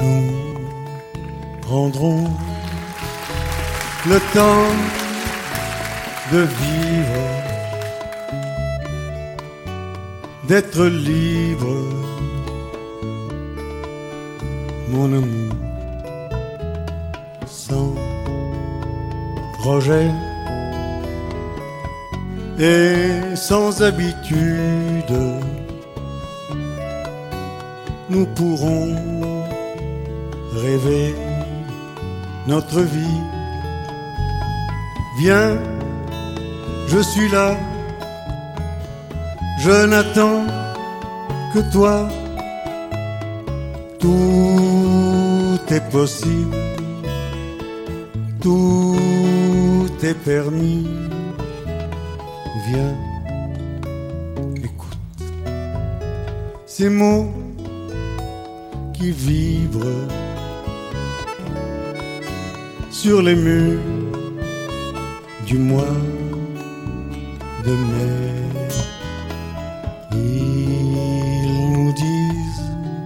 Nous prendrons le temps de vivre, d'être libre, mon amour, sans projet et sans habitude. Nous pourrons rêver notre vie. Viens, je suis là, je n'attends que toi. Tout est possible, tout est permis. Viens, écoute ces mots qui vibrent sur les murs du mois de mai. Ils nous disent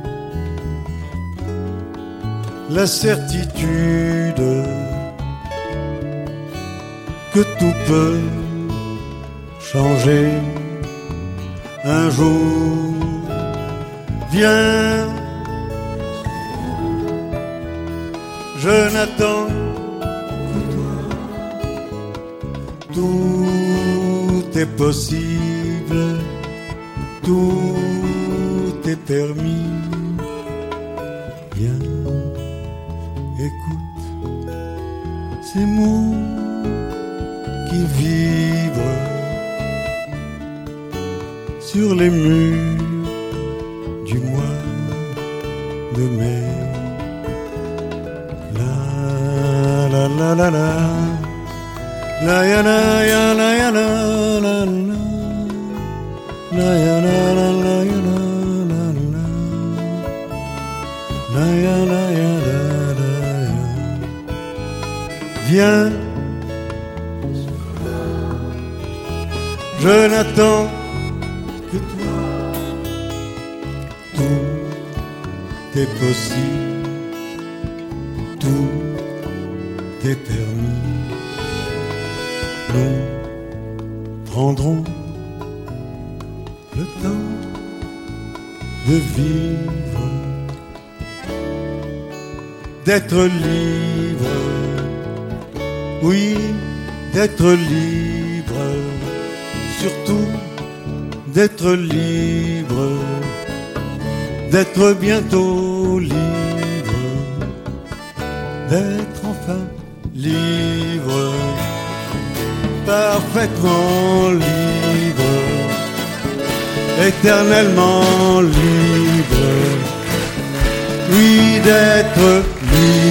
la certitude que tout peut changer un jour. Viens, je n'attends que toi. Tout est possible, tout est permis. Viens, écoute ces mots qui vibrent sur les murs du mois de mai. La la la la, la ya la ya la ya la la la, la ya la la la ya la la la, la ya la ya la la ya. Viens, je n'attends que toi. Tout est possible, tout est permis. Nous prendrons le temps de vivre, d'être libre, oui, d'être libre, surtout d'être libre, d'être bientôt libre, d'être enfin libre, parfaitement libre, éternellement libre, oui, d'être libre.